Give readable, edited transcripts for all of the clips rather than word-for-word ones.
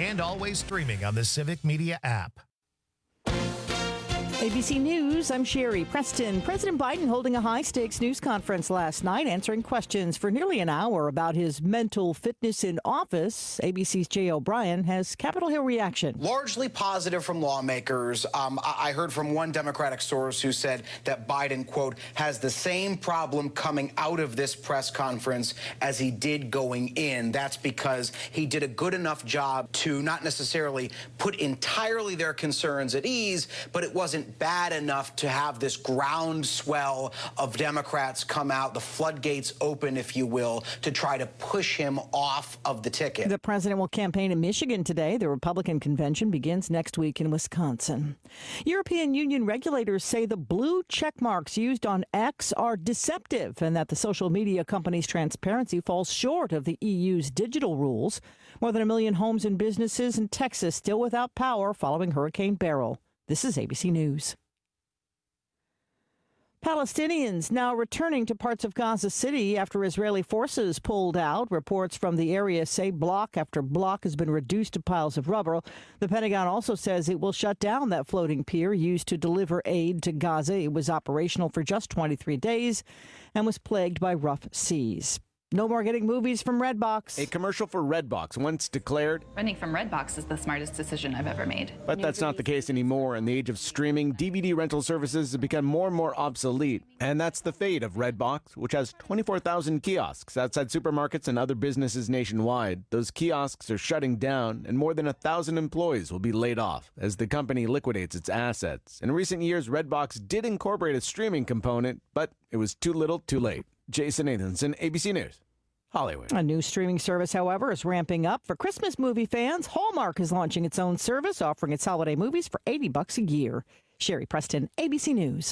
and always streaming on the Civic Media app. ABC News, I'm Sherry Preston. President Biden holding a high-stakes news conference last night, answering questions for nearly an hour about his mental fitness in office. ABC's Jay O'Brien has Capitol Hill reaction. Largely positive from lawmakers. I heard from one Democratic source who said that Biden, quote, has the same problem coming out of this press conference as he did going in. That's because he did a good enough job to not necessarily put entirely their concerns at ease, but it wasn't bad enough to have this groundswell of Democrats come out, the floodgates open, if you will, to try to push him off of the ticket. The president will campaign in Michigan today. The Republican convention begins next week in Wisconsin. European Union regulators say the blue check marks used on X are deceptive and that the social media company's transparency falls short of the EU's digital rules. More than 1 million homes and businesses in Texas still without power following Hurricane Beryl. This is ABC News. Palestinians now returning to parts of Gaza City after Israeli forces pulled out. Reports from the area say block after block has been reduced to piles of rubble. The Pentagon also says it will shut down that floating pier used to deliver aid to Gaza. It was operational for just 23 days and was plagued by rough seas. No more getting movies from Redbox. A commercial for Redbox once declared, "Renting from Redbox is the smartest decision I've ever made." But that's not the case anymore. In the age of streaming, DVD rental services have become more and more obsolete. And that's the fate of Redbox, which has 24,000 kiosks outside supermarkets and other businesses nationwide. Those kiosks are shutting down, and more than 1,000 employees will be laid off as the company liquidates its assets. In recent years, Redbox did incorporate a streaming component, but it was too little, too late. Jason Nathanson, ABC News, Hollywood. A new streaming service, however, is ramping up. For Christmas movie fans, Hallmark is launching its own service, offering its holiday movies for $80 a year. Sherry Preston, ABC News.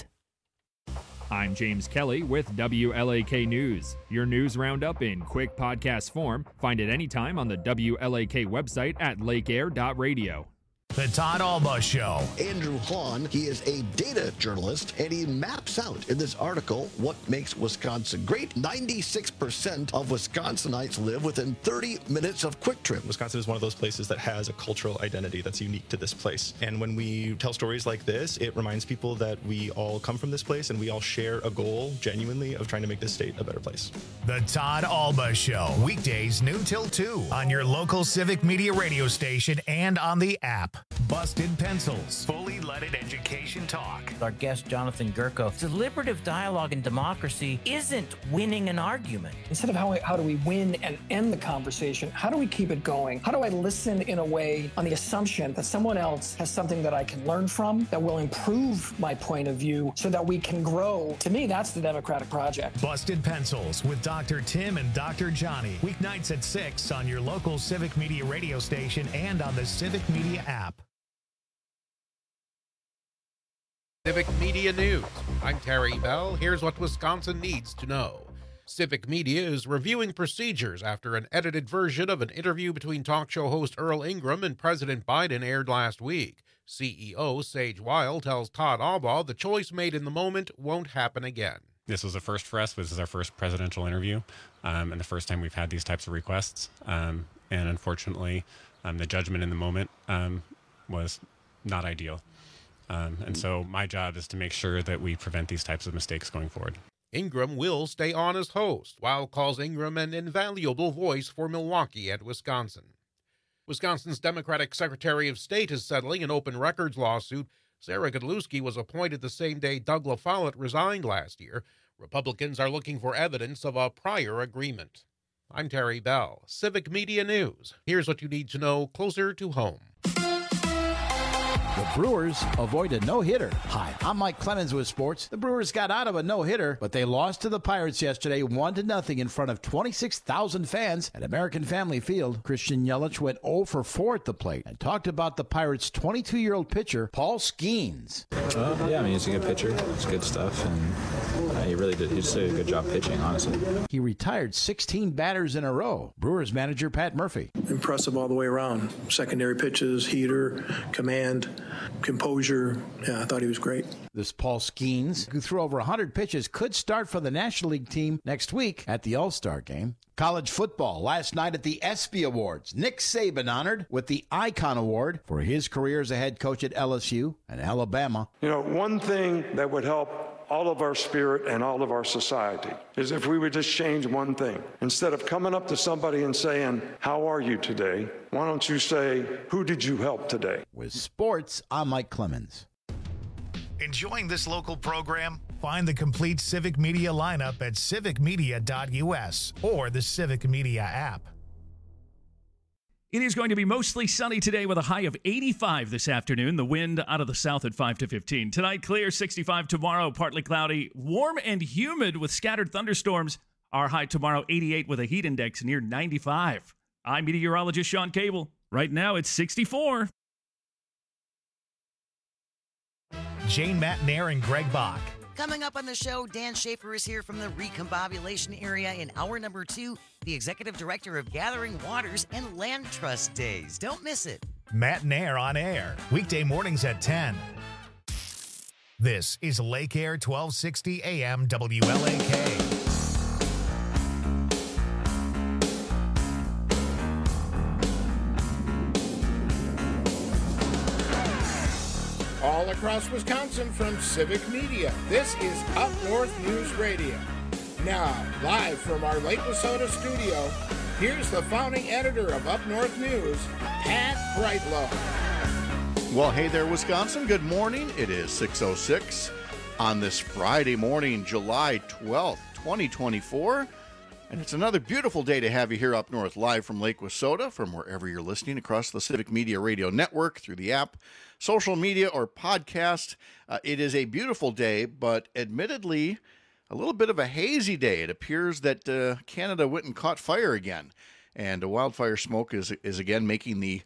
I'm James Kelly with WLAK News. Your news roundup in quick podcast form. Find it anytime on the WLAK website at lakeair.radio. The Todd Alba Show. Andrew Hahn, he is a data journalist, and he maps out in this article what makes Wisconsin great. 96% of Wisconsinites live within 30 minutes of Quick Trip. Wisconsin is one of those places that has a cultural identity that's unique to this place. And when we tell stories like this, it reminds people that we all come from this place and we all share a goal, genuinely, of trying to make this state a better place. The Todd Alba Show. Weekdays noon till 2 on your local Civic Media radio station and on the app. Busted Pencils. Fully leaded education talk. Our guest, Jonathan Gurko. Deliberative dialogue in democracy isn't winning an argument. Instead of how do we win and end the conversation, how do we keep it going? How do I listen in a way on the assumption that someone else has something that I can learn from, that will improve my point of view so that we can grow? To me, that's the Democratic project. Busted Pencils with Dr. Tim and Dr. Johnny. Weeknights at 6 on your local Civic Media radio station and on the Civic Media app. Civic Media News. I'm Terry Bell. Here's what Wisconsin needs to know. Civic Media is reviewing procedures after an edited version of an interview between talk show host Earl Ingram and President Biden aired last week. CEO Sage Weil tells Todd Alba the choice made in the moment won't happen again. This was a first for us. This is our first presidential interview, and the first time we've had these types of requests. And unfortunately, the judgment in the moment was not ideal. And so my job is to make sure that we prevent these types of mistakes going forward. Ingram will stay on as host, while calls Ingram an invaluable voice for Milwaukee and Wisconsin. Wisconsin's Democratic Secretary of State is settling an open records lawsuit. Sarah Godlewski was appointed the same day Doug LaFollette resigned last year. Republicans are looking for evidence of a prior agreement. I'm Terry Bell, Civic Media News. Here's what you need to know closer to home. The Brewers avoid a no-hitter. Hi, I'm Mike Clemens with sports. The Brewers got out of a no-hitter, but they lost to the Pirates yesterday 1-0 in front of 26,000 fans at American Family Field. Christian Yelich went 0 for 4 at the plate and talked about the Pirates' 22-year-old pitcher, Paul Skeens. Yeah, I mean, he's a good pitcher. It's good stuff, and he really did. He just did a good job pitching, honestly. He retired 16 batters in a row. Brewers manager Pat Murphy. Impressive all the way around. Secondary pitches, heater, command. composure. Yeah, I thought he was great. This Paul Skeens, who threw over 100 pitches, could start for the National League team next week at the All-Star game. College football last night at the ESPY Awards. Nick Saban honored with the Icon Award for his career as a head coach at LSU and Alabama. You know, one thing that would help all of our spirit and all of our society is if we would just change one thing. Instead of coming up to somebody and saying, "How are you today?" why don't you say, "Who did you help today?" With sports, I'm Mike Clemens. Enjoying this local program? Find the complete Civic Media lineup at civicmedia.us or the Civic Media app. It is going to be mostly sunny today with a high of 85 this afternoon. The wind out of the south at 5 to 15. Tonight, clear, 65 tomorrow, partly cloudy, warm and humid with scattered thunderstorms. Our high tomorrow, 88 with a heat index near 95. I'm meteorologist Sean Cable. Right now, it's 64. Jane Matnair and Greg Bach. Coming up on the show, Dan Schaefer is here from the Recombobulation area in hour number 2, the executive director of Gathering Waters and Land Trust Days. Don't miss it. Matnair on air, weekday mornings at 10. This is Lake Air 1260 AM WLAK. All across Wisconsin from Civic Media, this is Up North News Radio. Now, live from our Lake Wissota studio, here's the founding editor of Up North News, Pat Brightlow. Well, hey there, Wisconsin. Good morning. It is 6:06 on this Friday morning, July 12th, 2024. And it's another beautiful day to have you here up north, live from Lake Wissota, from wherever you're listening across the Civic Media Radio Network, through the app, social media, or podcast. It is a beautiful day, but admittedly, a little bit of a hazy day. It appears that Canada went and caught fire again, and the wildfire smoke is again making the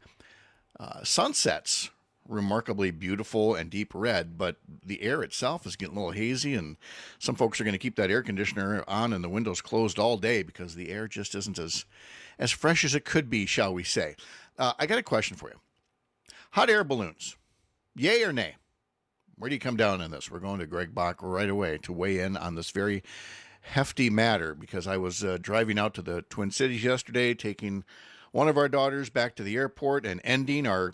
sunsets remarkably beautiful and deep red, but the air itself is getting a little hazy, and some folks are going to keep that air conditioner on and the windows closed all day because the air just isn't as fresh as it could be, shall we say. I got a question for you. Hot air balloons, yay or nay? Where do you come down on this? We're going to Greg Bach right away to weigh in on this very hefty matter, because I was driving out to the Twin Cities yesterday, taking one of our daughters back to the airport and ending our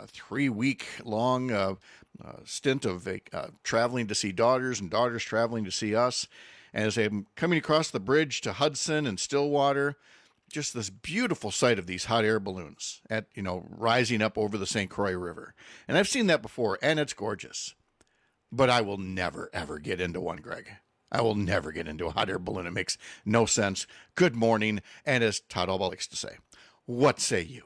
3-week-long stint of traveling to see daughters and daughters traveling to see us. And as I'm coming across the bridge to Hudson and Stillwater, just this beautiful sight of these hot air balloons rising up over the St. Croix River. And I've seen that before, and it's gorgeous. But I will never, ever get into one, Greg. I will never get into a hot air balloon. It makes no sense. Good morning. And as Todd Alba likes to say, what say you?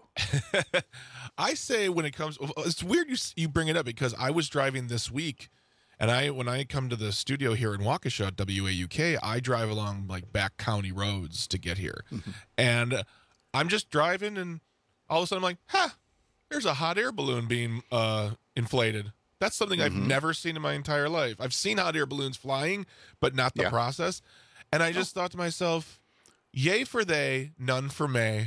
I say when it comes, it's weird you bring it up, because I was driving this week, and when I come to the studio here in Waukesha at WAUK, I drive along like back county roads to get here. Mm-hmm. And I'm just driving, and all of a sudden I'm like, there's a hot air balloon being inflated. That's something I've never seen in my entire life. I've seen hot air balloons flying, but not the process. And I just thought to myself, yay for they, none for me.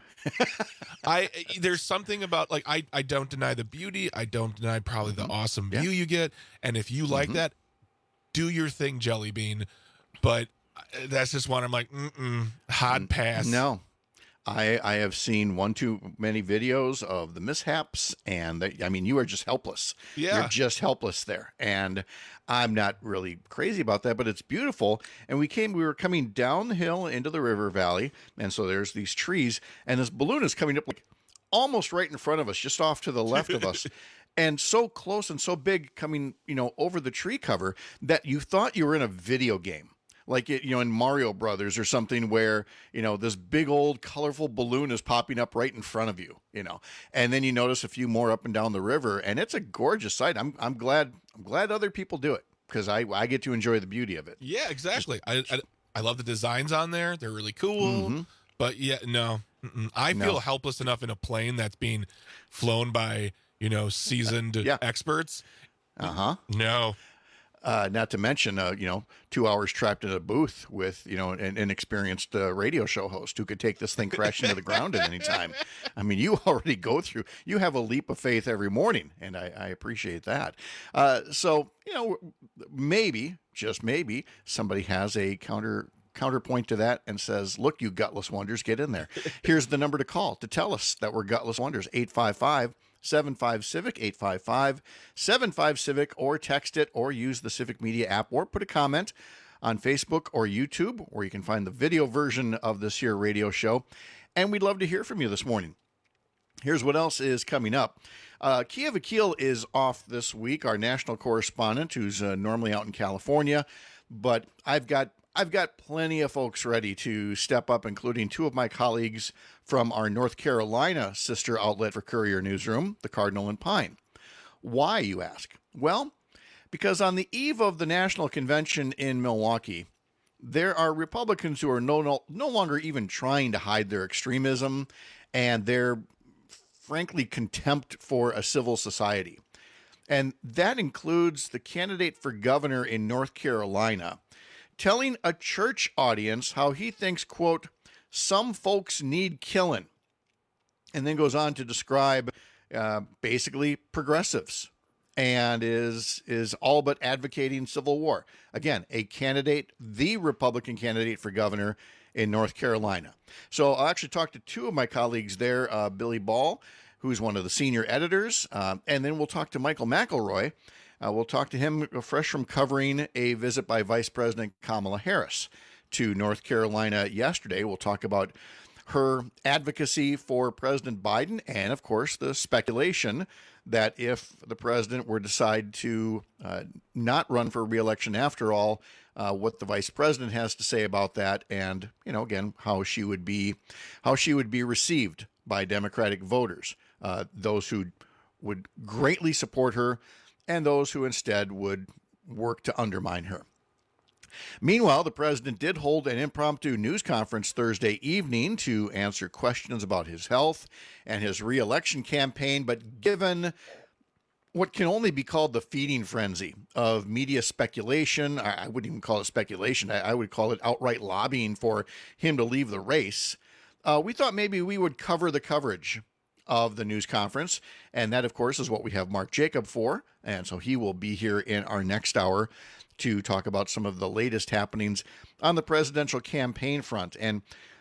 There's something about, like, I don't deny the beauty. I don't deny probably the awesome view you get. And if you like that, do your thing, Jelly Bean. But that's just one I'm like, hot pass. No. I have seen one too many videos of the mishaps, and you are just helpless. Yeah. You're just helpless there. And I'm not really crazy about that, but it's beautiful. And we were coming down the hill into the river valley, and so there's these trees, and this balloon is coming up like almost right in front of us, just off to the left of us. And so close and so big, coming, over the tree cover, that you thought you were in a video game. Like, in Mario Brothers or something, where, this big old colorful balloon is popping up right in front of you, and then you notice a few more up and down the river, and it's a gorgeous sight. I'm glad other people do it, because I get to enjoy the beauty of it. Yeah, exactly. I love the designs on there. They're really cool. But yeah, no, I feel helpless enough in a plane that's being flown by, seasoned experts. Uh-huh. No. Not to mention, 2 hours trapped in a booth with, an inexperienced radio show host who could take this thing crashing to the ground at any time. I mean, you already you have a leap of faith every morning, and I appreciate that. So, maybe, just maybe, somebody has a counterpoint to that and says, look, you gutless wonders, get in there. Here's the number to call to tell us that we're gutless wonders, 855-75-CIVIC, 855-75-CIVIC, or text it, or use the Civic Media app, or put a comment on Facebook or YouTube, where you can find the video version of this here radio show. And we'd love to hear from you this morning. Here's what else is coming up. Kiev Akil is off this week, our national correspondent, who's normally out in California. But I've got plenty of folks ready to step up, including two of my colleagues from our North Carolina sister outlet for Courier Newsroom, the Cardinal and Pine. Why, you ask? Well, because on the eve of the national convention in Milwaukee, there are Republicans who are no longer even trying to hide their extremism and their, frankly, contempt for a civil society. And that includes the candidate for governor in North Carolina telling a church audience how he thinks, quote, some folks need killing, and then goes on to describe basically progressives and is all but advocating civil war. Again, a candidate, the Republican candidate for governor in North Carolina. So I'll actually talk to two of my colleagues there, Billy Ball, who's one of the senior editors, and then we'll talk to Michael McElroy. We'll talk to him fresh from covering a visit by Vice President Kamala Harris to North Carolina yesterday. We'll talk about her advocacy for President Biden and, of course, the speculation that if the president were to decide to not run for re-election after all, what the vice president has to say about that, and, again, how she would be received by Democratic voters, those who would greatly support her and those who instead would work to undermine her. Meanwhile, the president did hold an impromptu news conference Thursday evening to answer questions about his health and his re-election campaign, but given what can only be called the feeding frenzy of media speculation, I wouldn't even call it speculation, I would call it outright lobbying for him to leave the race, we thought maybe we would cover the coverage of the news conference, and that, of course, is what we have Mark Jacob for, and so he will be here in our next hour to talk about some of the latest happenings on the presidential campaign front, and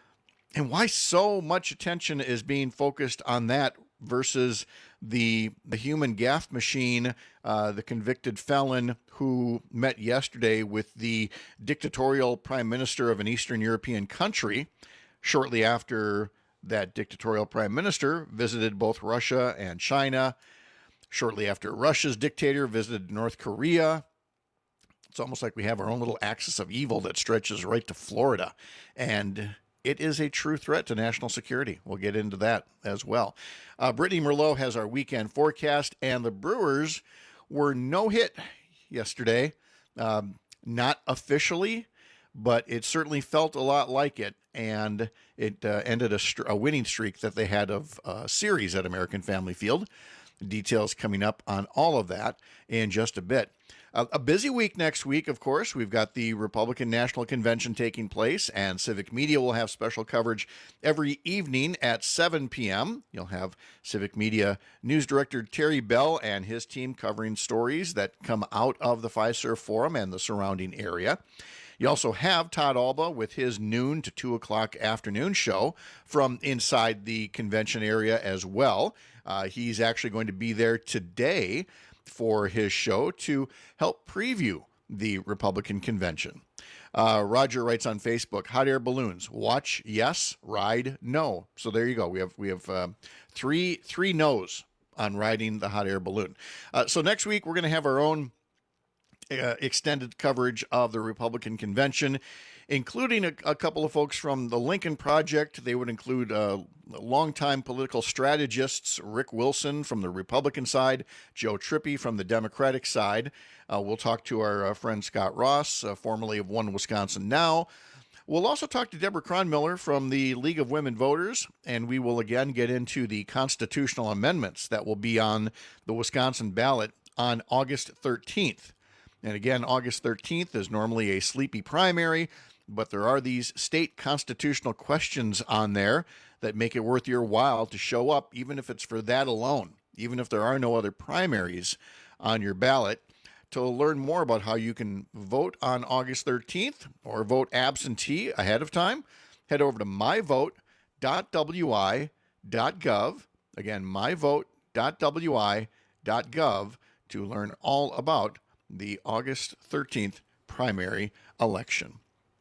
why so much attention is being focused on that versus the human gaffe machine, the convicted felon who met yesterday with the dictatorial prime minister of an Eastern European country shortly after that dictatorial prime minister visited both Russia and China. Shortly after Russia's dictator visited North Korea. It's almost like we have our own little axis of evil that stretches right to Florida. And it is a true threat to national security. We'll get into that as well. Brittany Merlot has our weekend forecast, and the Brewers were no hit yesterday. Not officially, but it certainly felt a lot like it. And it ended a winning streak that they had of a series at American Family Field. Details coming up on all of that in just a bit. A busy week next week, of course. We've got the Republican National Convention taking place, and Civic Media will have special coverage every evening at 7 p.m. You'll have Civic Media News Director Terry Bell and his team covering stories that come out of the Fiserv Forum and the surrounding area. You also have Todd Alba with his noon to 2 o'clock afternoon show from inside the convention area as well. He's actually going to be there today for his show to help preview the Republican convention. Roger writes on Facebook, hot air balloons, watch yes, ride no. So there you go. We have three no's on riding the hot air balloon. So next week we're going to have our own extended coverage of the Republican convention, including a couple of folks from the Lincoln Project. They would include longtime political strategists, Rick Wilson from the Republican side, Joe Trippi from the Democratic side. We'll talk to our friend Scott Ross, formerly of One Wisconsin Now. We'll also talk to Deborah Cronmiller from the League of Women Voters, and we will again get into the constitutional amendments that will be on the Wisconsin ballot on August 13th. And again, August 13th is normally a sleepy primary, but there are these state constitutional questions on there that make it worth your while to show up, even if it's for that alone, even if there are no other primaries on your ballot. To learn more about how you can vote on August 13th or vote absentee ahead of time, head over to myvote.wi.gov. Again, myvote.wi.gov to learn all about the August 13th primary election.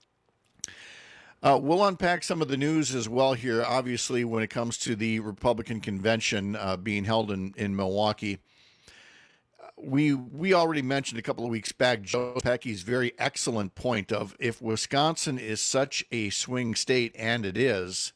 We'll unpack some of the news as well here, obviously, when it comes to the Republican convention being held in Milwaukee. We already mentioned a couple of weeks back Joe Pecky's very excellent point of, if Wisconsin is such a swing state, and it is,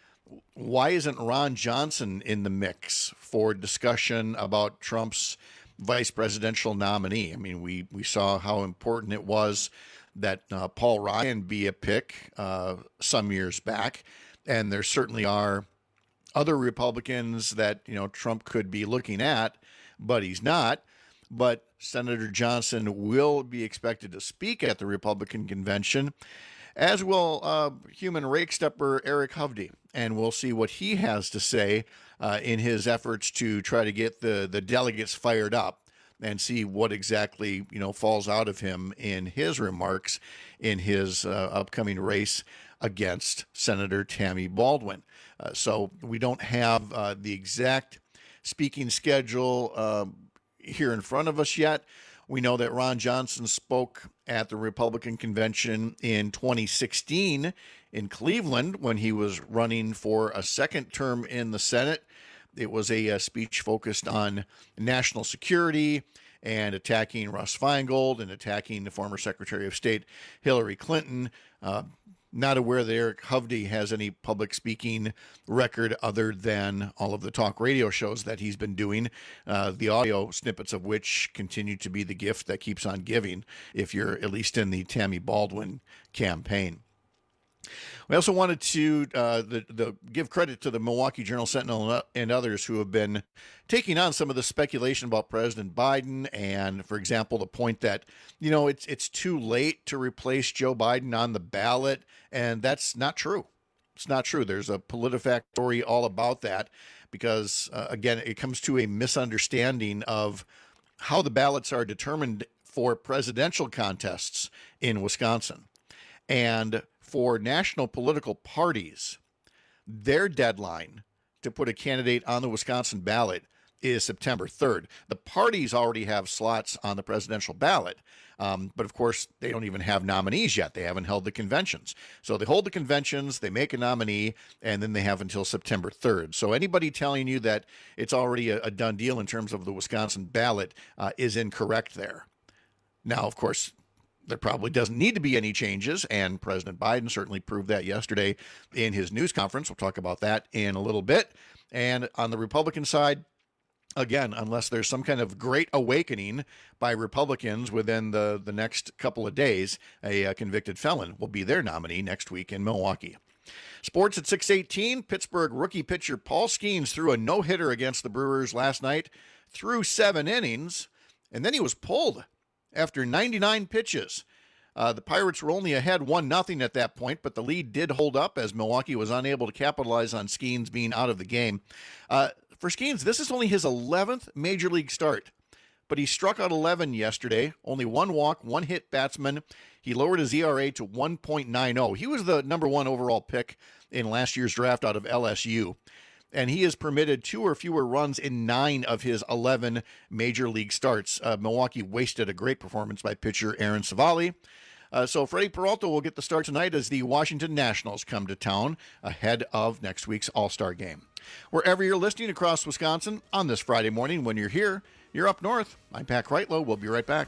why isn't Ron Johnson in the mix for discussion about Trump's vice presidential nominee? I mean, we saw how important it was that Paul Ryan be a pick some years back, and there certainly are other Republicans that Trump could be looking at, but he's not. But Senator Johnson will be expected to speak at the Republican convention, as will human rake stepper Eric Hovde, and we'll see what he has to say in his efforts to try to get the delegates fired up and see what exactly falls out of him in his remarks in his upcoming race against Senator Tammy Baldwin. So we don't have the exact speaking schedule here in front of us yet. We know that Ron Johnson spoke at the Republican convention in 2016 in Cleveland when he was running for a second term in the Senate. It was a speech focused on national security and attacking Russ Feingold and attacking the former Secretary of State Hillary Clinton. Not aware that Eric Hovde has any public speaking record other than all of the talk radio shows that he's been doing, the audio snippets of which continue to be the gift that keeps on giving if you're at least in the Tammy Baldwin campaign. We also wanted to give credit to the Milwaukee Journal-Sentinel and others who have been taking on some of the speculation about President Biden, and, for example, the point that, it's too late to replace Joe Biden on the ballot, and that's not true. It's not true. There's a PolitiFact story all about that because, again, it comes to a misunderstanding of how the ballots are determined for presidential contests in Wisconsin. And for national political parties, their deadline to put a candidate on the Wisconsin ballot is September 3rd. The parties already have slots on the presidential ballot, but of course, they don't even have nominees yet. They haven't held the conventions. So they hold the conventions, they make a nominee, and then they have until September 3rd. So anybody telling you that it's already a done deal in terms of the Wisconsin ballot is incorrect there. Now, of course, there probably doesn't need to be any changes, and President Biden certainly proved that yesterday in his news conference. We'll talk about that in a little bit. And on the Republican side, again, unless there's some kind of great awakening by Republicans within the next couple of days, a convicted felon will be their nominee next week in Milwaukee. Sports at 6:18, Pittsburgh rookie pitcher Paul Skeens threw a no-hitter against the Brewers last night, threw 7 innings, and then he was pulled after 99 pitches. The Pirates were only ahead 1-0 at that point, but the lead did hold up as Milwaukee was unable to capitalize on Skeens being out of the game. For Skeens, this is only his 11th Major League start, but he struck out 11 yesterday, only 1 walk, 1 hit batsman. He lowered his ERA to 1.90. He was the number 1 overall pick in last year's draft out of LSU. And he has permitted 2 or fewer runs in 9 of his 11 Major League starts. Milwaukee wasted a great performance by pitcher Aaron Savali. So Freddie Peralta will get the start tonight as the Washington Nationals come to town ahead of next week's All-Star game. Wherever you're listening across Wisconsin on this Friday morning, when you're here, you're up north. I'm Pat Kreitlow. We'll be right back.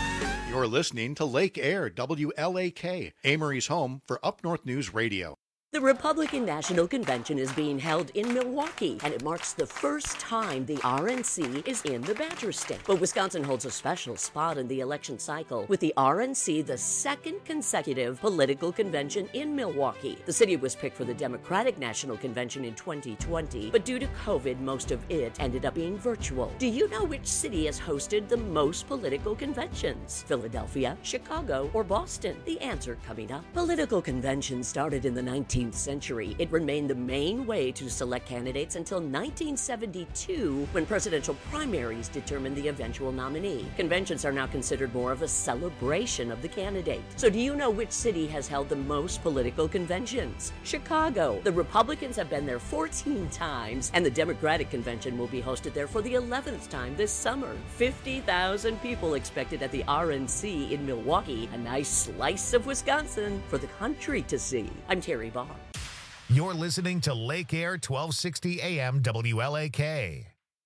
You're listening to Lake Air, WLAK, Amory's home for Up North News Radio. The Republican National Convention is being held in Milwaukee, and it marks the first time the RNC is in the Badger State. But Wisconsin holds a special spot in the election cycle, with the RNC the second consecutive political convention in Milwaukee. The city was picked for the Democratic National Convention in 2020, but due to COVID, most of it ended up being virtual. Do you know which city has hosted the most political conventions? Philadelphia, Chicago, or Boston? The answer coming up. Political conventions started in the 19th century. It remained the main way to select candidates until 1972, when presidential primaries determined the eventual nominee. Conventions are now considered more of a celebration of the candidate. So do you know which city has held the most political conventions? Chicago. The Republicans have been there 14 times, and the Democratic convention will be hosted there for the 11th time this summer. 50,000 people expected at the RNC in Milwaukee, a nice slice of Wisconsin for the country to see. I'm Terry Barr. You're listening to Lake Air 1260 AM WLAK.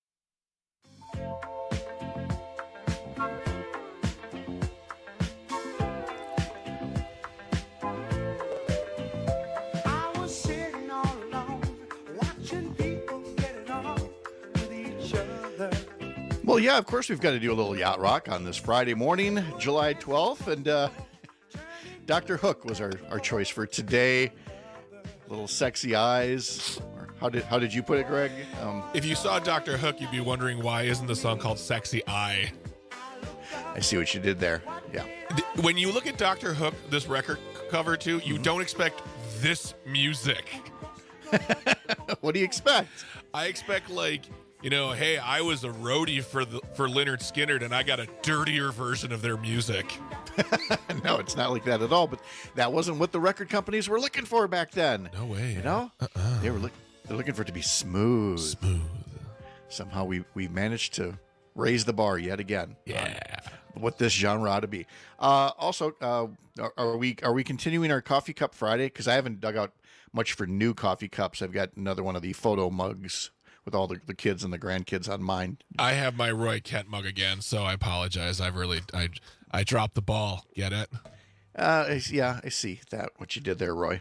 Well, yeah, of course we've got to do a little yacht rock on this Friday morning, July 12th, and Dr. Hook was our choice for today. Little sexy eyes. How did you put it, Greg? If you saw Dr. Hook, you'd be wondering why isn't the song called Sexy Eye? I see what you did there. Yeah. When you look at Dr. Hook, this record cover too, you don't expect this music. What do you expect? I expect hey, I was a roadie for Lynyrd Skynyrd, and I got a dirtier version of their music. No, it's not like that at all. But that wasn't what the record companies were looking for back then. No way. You know, they're looking for it to be smooth. Somehow we managed to raise the bar yet again. Yeah. What this genre ought to be. Also, are we continuing our Coffee Cup Friday? Because I haven't dug out much for new coffee cups. I've got another one of the photo mugs with all the kids and the grandkids on mine. I have my Roy Kent mug again, so I apologize. I dropped the ball. Get it? Yeah, I see that, what you did there, Roy.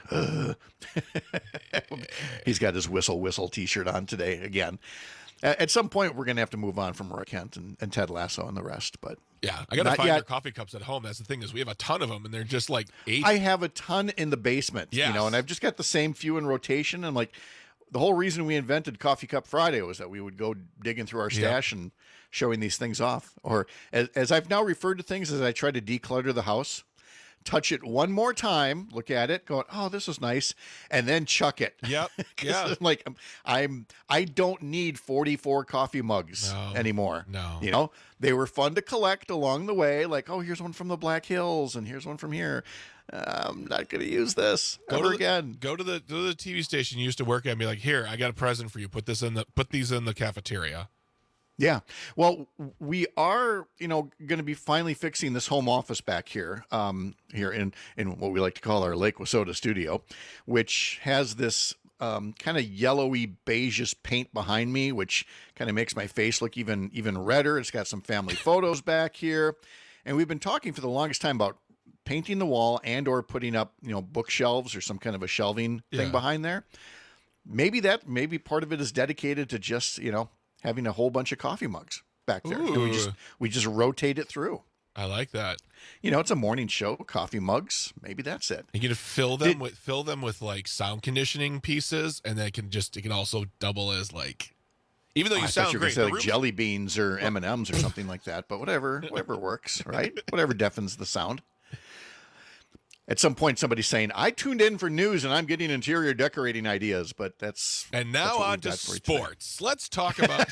He's got his whistle t-shirt on today again. At some point, we're going to have to move on from Roy Kent and Ted Lasso and the rest, but yeah, I got to find their coffee cups at home. That's the thing, is we have a ton of them, and they're just like 8. I have a ton in the basement, yes. And I've just got the same few in rotation, and the whole reason we invented Coffee Cup Friday was that we would go digging through our stash and showing these things off. Or as I've now referred to things as I try to declutter the house, touch it one more time, look at it, go, oh, this is nice, and then chuck it. Yep. Yeah. I don't need 44 coffee mugs anymore. No. They were fun to collect along the way. Like, oh, here's one from the Black Hills, and here's one from here. I'm not going to use this again. Go to the TV station you used to work at and be like, here, I got a present for you. Put these in the cafeteria. Yeah. Well, we are, going to be finally fixing this home office back here, here in what we like to call our Lake Wissota studio, which has this kind of yellowy beigeish paint behind me, which kind of makes my face look even redder. It's got some family photos back here. And we've been talking for the longest time about painting the wall and or putting up, bookshelves or some kind of a shelving thing behind there. Maybe part of it is dedicated to just, having a whole bunch of coffee mugs back there. And we just rotate it through. I like that. It's a morning show, coffee mugs. Maybe that's it. You can fill them with like sound conditioning pieces, and then it can also double as even though you sound you were great, say like jelly beans or M&Ms or something like that. But whatever works, right? Whatever deafens the sound. At some point, somebody's saying, I tuned in for news and I'm getting interior decorating ideas, but that's... And now on to sports. Let's talk about...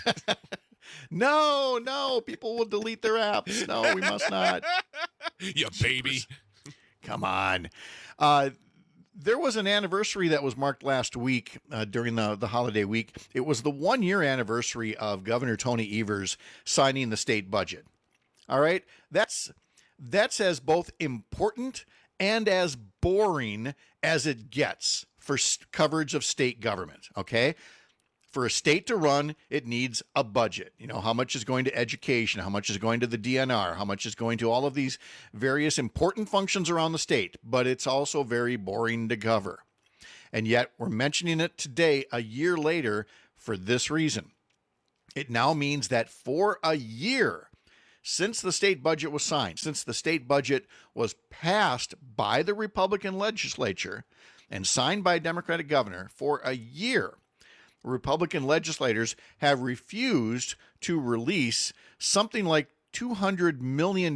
No, people will delete their apps. No, we must not. You baby. Come on. There was an anniversary that was marked last week during the holiday week. It was the 1-year anniversary of Governor Tony Evers signing the state budget. All right? That's as both important and as boring as it gets for coverage of state government, okay? For a state to run, it needs a budget. How much is going to education? How much is going to the DNR? How much is going to all of these various important functions around the state? But it's also very boring to cover. And yet we're mentioning it today, a year later, for this reason. It now means that for a year, since the state budget was signed, since the state budget was passed by the Republican legislature and signed by a Democratic governor, for a year, Republican legislators have refused to release something like $200 million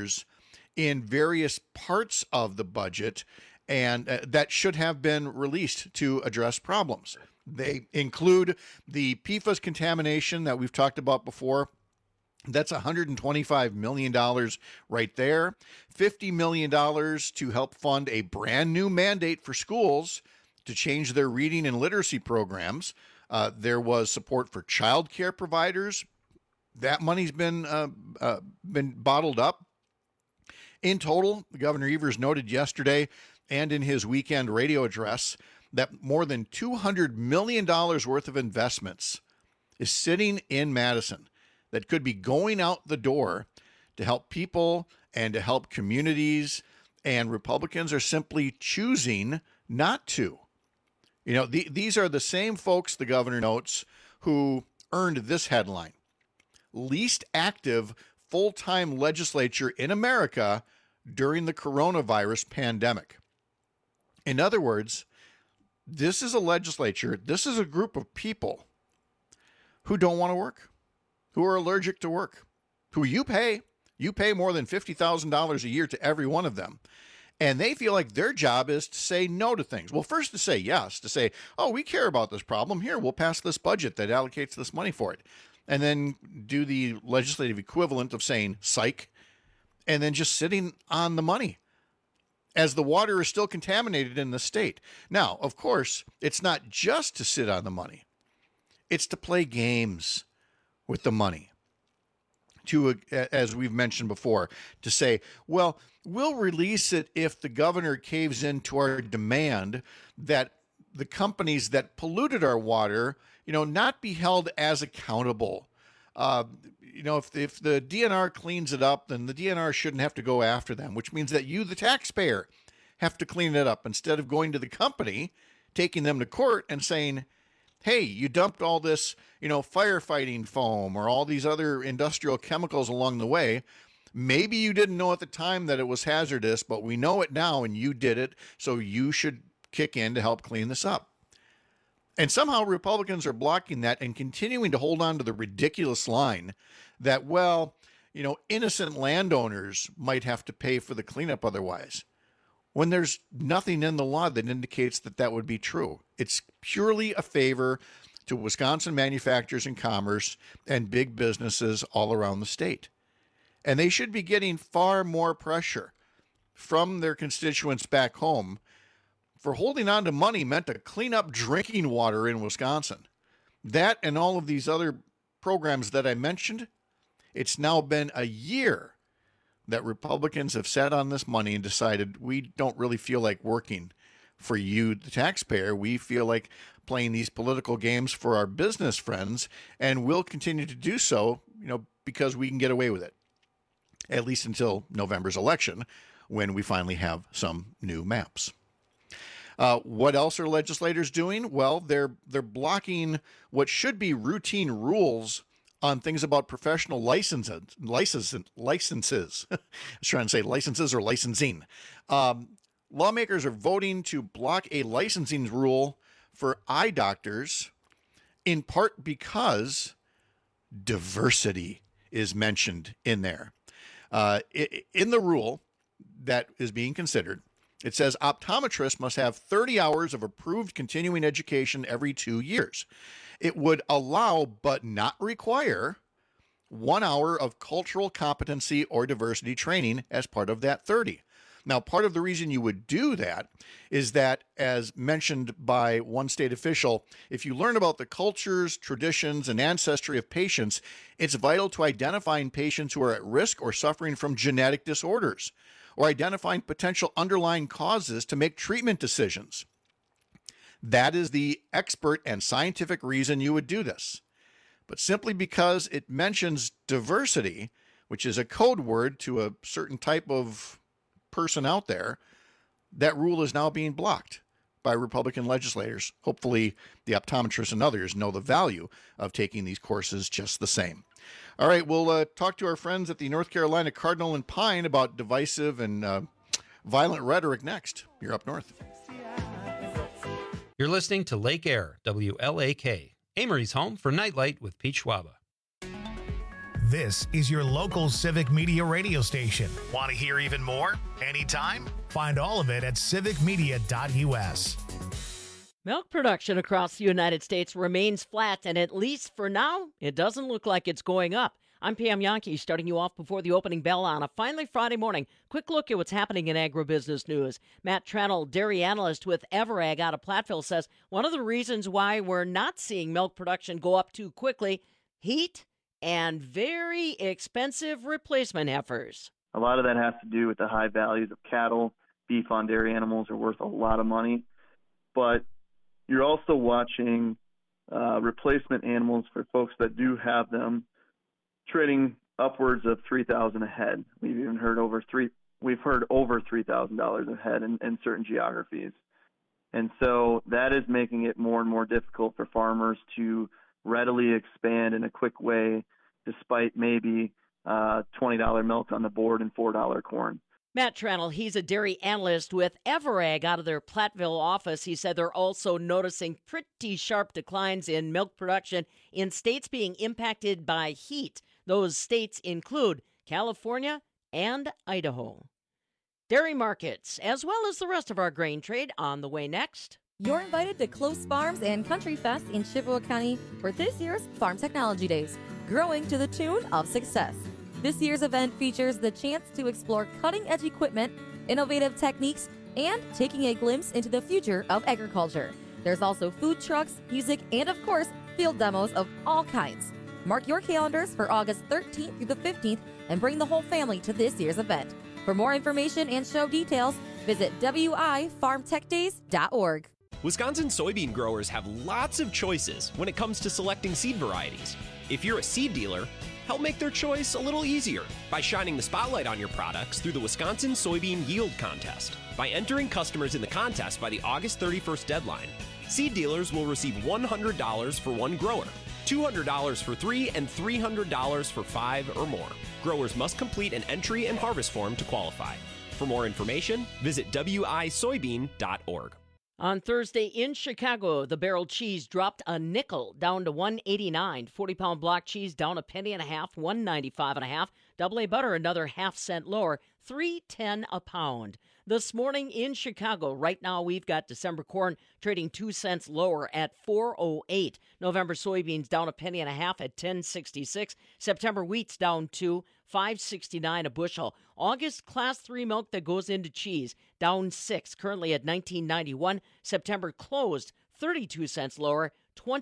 in various parts of the budget, and that should have been released to address problems. They include the PFAS contamination that we've talked about before. That's $125 million right there. $50 million to help fund a brand new mandate for schools to change their reading and literacy programs. There was support for child care providers. That money's been bottled up. In total, Governor Evers noted yesterday and in his weekend radio address that more than $200 million worth of investments is sitting in Madison that could be going out the door to help people and to help communities, and Republicans are simply choosing not to. You know, these are the same folks, the governor notes, who earned this headline: least active full-time legislature in America during the coronavirus pandemic. In other words, this is a legislature, this is a group of people who don't want to work, who are allergic to work, who you pay more than $50,000 a year to every one of them. And they feel like their job is to say no to things. Well, first to say yes, to say, oh, we care about this problem. Here, we'll pass this budget that allocates this money for it. And then do the legislative equivalent of saying psych, and then just sitting on the money as the water is still contaminated in the state. Now, of course, it's not just to sit on the money. It's to play games with the money. To, as we've mentioned before, to say, well, we'll release it if the governor caves into our demand that the companies that polluted our water, not be held as accountable. If the DNR cleans it up, then the DNR shouldn't have to go after them, which means that you, the taxpayer, have to clean it up instead of going to the company, taking them to court and saying, hey, you dumped all this, firefighting foam or all these other industrial chemicals along the way. Maybe you didn't know at the time that it was hazardous, but we know it now and you did it, so you should kick in to help clean this up. And somehow Republicans are blocking that and continuing to hold on to the ridiculous line that, innocent landowners might have to pay for the cleanup otherwise, when there's nothing in the law that indicates that that would be true. It's purely a favor to Wisconsin manufacturers and commerce and big businesses all around the state. And they should be getting far more pressure from their constituents back home for holding on to money meant to clean up drinking water in Wisconsin. That and all of these other programs that I mentioned, it's now been a year that Republicans have sat on this money and decided we don't really feel like working for you, the taxpayer. We feel like playing these political games for our business friends, and we'll continue to do so, because we can get away with it, at least until November's election, when we finally have some new maps. What else are legislators doing? Well, they're blocking what should be routine rules on things about professional licenses. I was trying to say licenses or licensing. Lawmakers are voting to block a licensing rule for eye doctors, in part because diversity is mentioned in there. In the rule that is being considered, it says optometrists must have 30 hours of approved continuing education every 2 years. It would allow, but not require, 1 hour of cultural competency or diversity training as part of that 30. Now, part of the reason you would do that is that, as mentioned by one state official, if you learn about the cultures, traditions, and ancestry of patients, it's vital to identifying patients who are at risk or suffering from genetic disorders, or identifying potential underlying causes to make treatment decisions. That is the expert and scientific reason you would do this. But simply because it mentions diversity, which is a code word to a certain type of person out there, that rule is now being blocked by Republican legislators. Hopefully, the optometrists and others know the value of taking these courses just the same. All right, we'll talk to our friends at the North Carolina Cardinal and Pine about divisive and violent rhetoric next. You're up north. You're listening to Lake Air, WLAK, Amory's home for Nightlight with Pete Schwaba. This is your local civic media radio station. Want to hear even more? Anytime? Find all of it at civicmedia.us. Milk production across the United States remains flat, and at least for now, it doesn't look like it's going up. I'm Pam Yankee, starting you off before the opening bell on a finally Friday morning. Quick look at what's happening in agribusiness news. Matt Trennell, dairy analyst with Everag out of Platteville, says one of the reasons why we're not seeing milk production go up too quickly, heat and very expensive replacement heifers. A lot of that has to do with the high values of cattle. Beef on dairy animals are worth a lot of money. But you're also watching replacement animals for folks that do have them trading upwards of $3,000 a head. We've even heard over $3,000 a head in certain geographies. And so that is making it more and more difficult for farmers to readily expand in a quick way, despite maybe $20 milk on the board and $4 corn. Matt Trennell, he's a dairy analyst with Everag out of their Platteville office. He said they're also noticing pretty sharp declines in milk production in states being impacted by heat. Those states include California and Idaho. Dairy markets, as well as the rest of our grain trade, on the way next. You're invited to Close Farms and Country Fest in Chippewa County for this year's Farm Technology Days, growing to the tune of success. This year's event features the chance to explore cutting-edge equipment, innovative techniques, and taking a glimpse into the future of agriculture. There's also food trucks, music, and of course, field demos of all kinds. Mark your calendars for August 13th through the 15th and bring the whole family to this year's event. For more information and show details, visit wifarmtechdays.org. Wisconsin soybean growers have lots of choices when it comes to selecting seed varieties. If you're a seed dealer, help make their choice a little easier by shining the spotlight on your products through the Wisconsin Soybean Yield Contest. By entering customers in the contest by the August 31st deadline, seed dealers will receive $100 for one grower, $200 for 3, and $300 for 5 or more. Growers must complete an entry and harvest form to qualify. For more information, visit wisoybean.org. On Thursday in Chicago, the barrel cheese dropped a nickel down to $1.89. 40-pound block cheese down a penny and a half, $1.95.5. Double A butter another half-cent lower, $3.10 a pound. This morning in Chicago, right now we've got December corn trading 2 cents lower at $4.08. November soybeans down a penny and a half at $10.66. September wheat's down to $5.69 a bushel. August Class 3 milk that goes into cheese down 6, currently at $19.91. September closed 32 cents lower,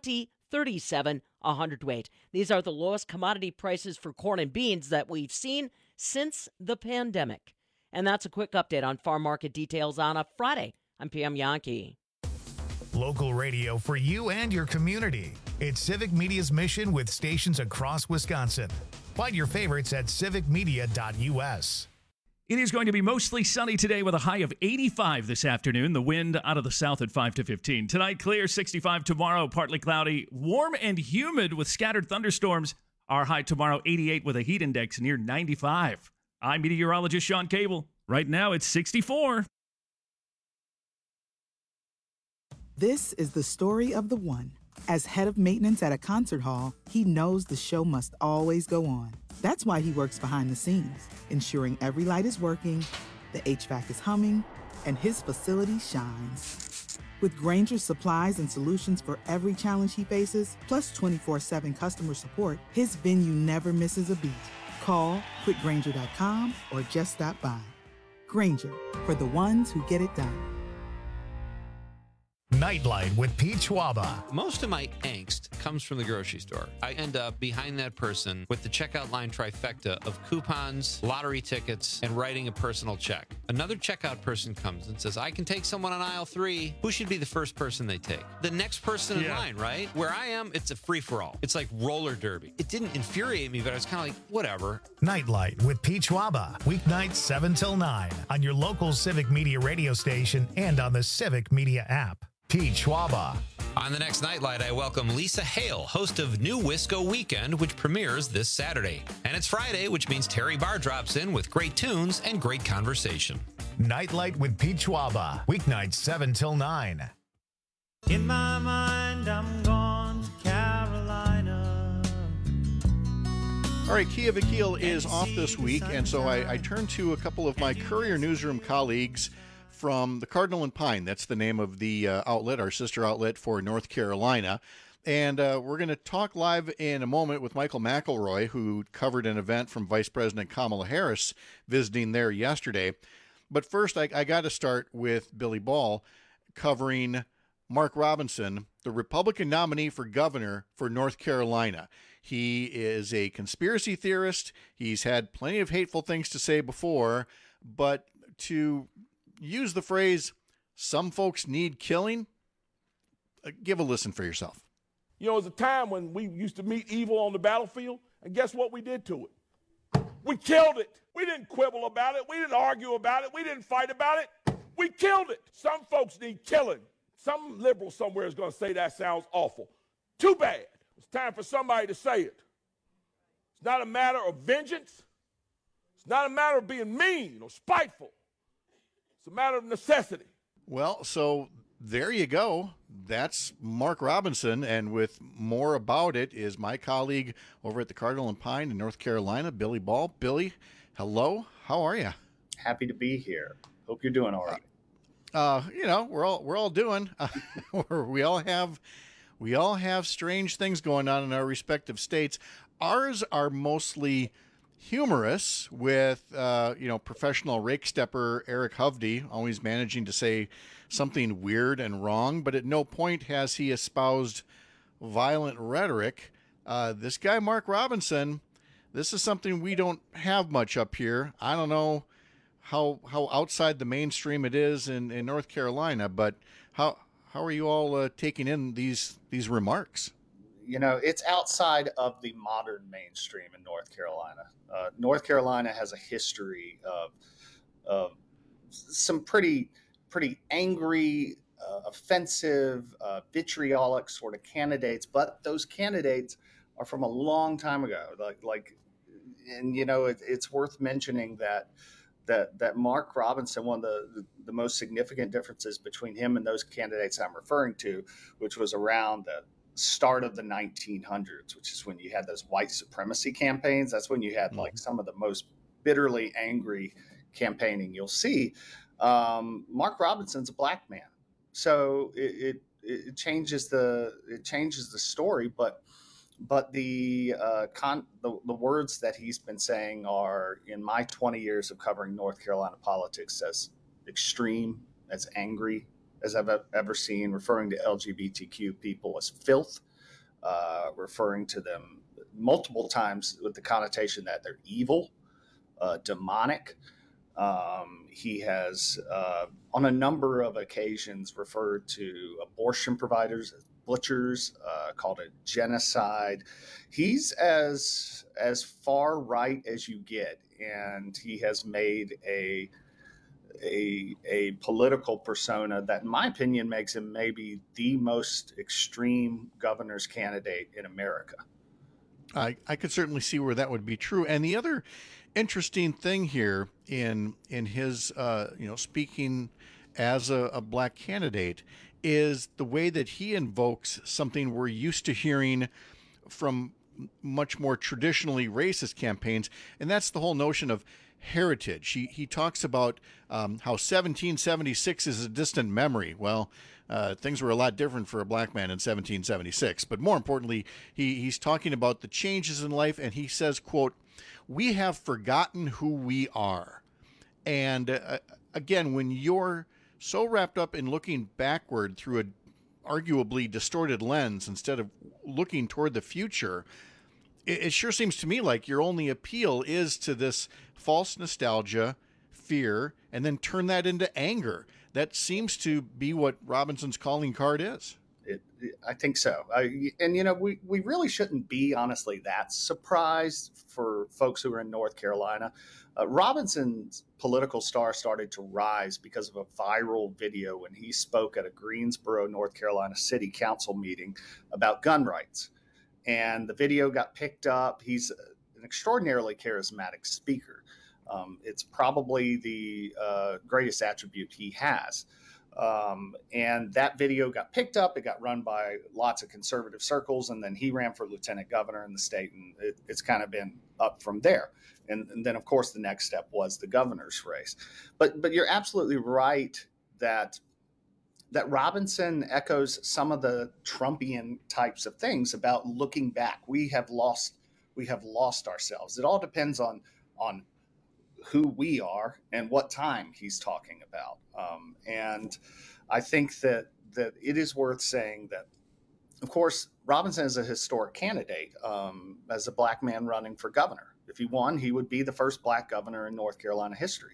$20.37 a hundredweight. These are the lowest commodity prices for corn and beans that we've seen since the pandemic. And that's a quick update on farm market details on a Friday. I'm Pam Yankee. Local radio for you and your community. It's Civic Media's mission with stations across Wisconsin. Find your favorites at civicmedia.us. It is going to be mostly sunny today with a high of 85 this afternoon. The wind out of the south at 5 to 15. Tonight, clear, 65 tomorrow, partly cloudy, warm and humid with scattered thunderstorms. Our high tomorrow, 88 with a heat index near 95. I'm meteorologist Sean Cable. Right now, it's 64. This is the story of the one. As head of maintenance at a concert hall, he knows the show must always go on. That's why he works behind the scenes, ensuring every light is working, the HVAC is humming, and his facility shines. With Grainger's supplies and solutions for every challenge he faces, plus 24/7 customer support, his venue never misses a beat. Call quickgrainger.com or just stop by. Grainger, for the ones who get it done. Nightlight with Pete Schwaba. Most of my angst comes from the grocery store. I end up behind that person with the checkout line trifecta of coupons, lottery tickets, and writing a personal check. Another checkout person comes and says, I can take someone on aisle 3. Who should be the first person they take? The next person in line, right? Where I am, it's a free-for-all. It's like roller derby. It didn't infuriate me, but I was kind of like, whatever. Nightlight with Pete Schwaba. Weeknights 7 till 9 on your local Civic Media radio station and on the Civic Media app. Pete Schwaba. On the next Nightlight, I welcome Lisa Hale, host of New Wisco Weekend, which premieres this Saturday. And it's Friday, which means Terry Barr drops in with great tunes and great conversation. Nightlight with Pete Schwaba. Weeknights 7 till 9. In my mind, I'm gone to Carolina. All right, Kia Vakil is off this week, and so I turned to a couple of my Courier Newsroom colleagues from the Cardinal and Pine. That's the name of the outlet, our sister outlet for North Carolina. And we're going to talk live in a moment with Michael McElroy, who covered an event from Vice President Kamala Harris visiting there yesterday. But first, I got to start with Billy Ball covering Mark Robinson, the Republican nominee for governor for North Carolina. He is a conspiracy theorist. He's had plenty of hateful things to say before, but to use the phrase, some folks need killing, give a listen for yourself. You know, it was a time when we used to meet evil on the battlefield, and guess what we did to it? We killed it. We didn't quibble about it. We didn't argue about it. We didn't fight about it. We killed it. Some folks need killing. Some liberal somewhere is going to say that sounds awful. Too bad. It's time for somebody to say it. It's not a matter of vengeance. It's not a matter of being mean or spiteful. It's a matter of necessity. Well, so there you go. That's Mark Robinson, and with more about it is my colleague over at the Cardinal and Pine in North Carolina, Billy Ball. Billy, hello. How are you? Happy to be here. Hope you're doing all right. You know, we're all doing. We all have strange things going on in our respective states. Ours are mostly humorous, with professional rake stepper Eric Hovde always managing to say something weird and wrong, but at no point has he espoused violent rhetoric. This guy Mark Robinson, this is something we don't have much up here. I don't know how outside the mainstream it is in North Carolina, but how are you all taking in these remarks? You know, it's outside of the modern mainstream in North Carolina. North Carolina has a history of some pretty angry, offensive, vitriolic sort of candidates, but those candidates are from a long time ago. And you know, it's worth mentioning that Mark Robinson, one of the most significant differences between him and those candidates I'm referring to, which was around the start of the 1900s, which is when you had those white supremacy campaigns. That's when you had like some of the most bitterly angry campaigning you'll see. Mark Robinson's a black man, so it changes the story, but the words that he's been saying are, in my 20 years of covering North Carolina politics, as extreme, as angry as I've ever seen, referring to LGBTQ people as filth, referring to them multiple times with the connotation that they're evil, demonic. He has, on a number of occasions, referred to abortion providers as butchers, called it genocide. He's as far right as you get, and he has made a political persona that, in my opinion, makes him maybe the most extreme governor's candidate in America. I could certainly see where that would be true. And the other interesting thing here in his speaking as a black candidate is the way that he invokes something we're used to hearing from much more traditionally racist campaigns, and that's the whole notion of heritage. He talks about how 1776 is a distant memory. Well, things were a lot different for a black man in 1776. But more importantly, he's talking about the changes in life, and he says, quote, "We have forgotten who we are." And again, when you're so wrapped up in looking backward through arguably distorted lens instead of looking toward the future, it sure seems to me like your only appeal is to this false nostalgia, fear, and then turn that into anger. That seems to be what Robinson's calling card is. I think so. We really shouldn't be, honestly, that surprised for folks who are in North Carolina. Robinson's political star started to rise because of a viral video when he spoke at a Greensboro, North Carolina city council meeting about gun rights. And the video got picked up. He's an extraordinarily charismatic speaker. It's probably the greatest attribute he has. And that video got picked up. It got run by lots of conservative circles, and then he ran for lieutenant governor in the state, and it's kind of been up from there. And then, of course, the next step was the governor's race. But you're absolutely right that Robinson echoes some of the Trumpian types of things about looking back. We have lost ourselves. It all depends on who we are and what time he's talking about. And I think that it is worth saying that, of course, Robinson is a historic candidate as a black man running for governor. If he won, he would be the first black governor in North Carolina history.